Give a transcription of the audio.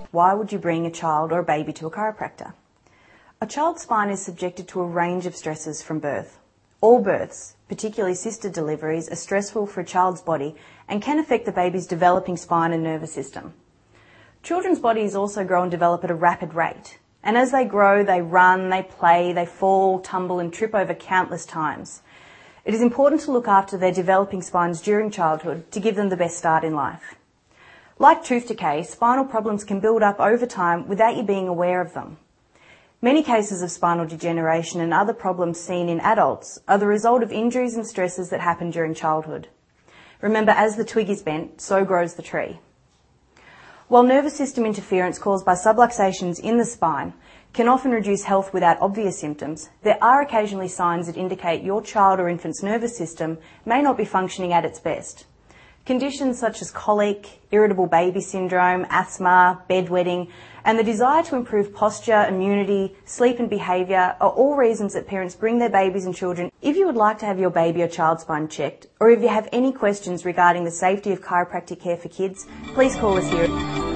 Why would you bring a child or a baby to a chiropractor? A child's spine is subjected to a range of stresses from birth. All births, particularly assisted deliveries, are stressful for a child's body and can affect the baby's developing spine and nervous system. Children's bodies also grow and develop at a rapid rate, and as they grow, they run, they play, they fall, tumble and trip over countless times. It is important to look after their developing spines during childhood to give them the best start in life. Like tooth decay, spinal problems can build up over time without you being aware of them. Many cases of spinal degeneration and other problems seen in adults are the result of injuries and stresses that happen during childhood. Remember, as the twig is bent, so grows the tree. While nervous system interference caused by subluxations in the spine can often reduce health without obvious symptoms, there are occasionally signs that indicate your child or infant's nervous system may not be functioning at its best. Conditions such as colic, irritable baby syndrome, asthma, bedwetting, and the desire to improve posture, immunity, sleep and behaviour are all reasons that parents bring their babies and children. If you would like to have your baby or child's spine checked, or if you have any questions regarding the safety of chiropractic care for kids, please call us here.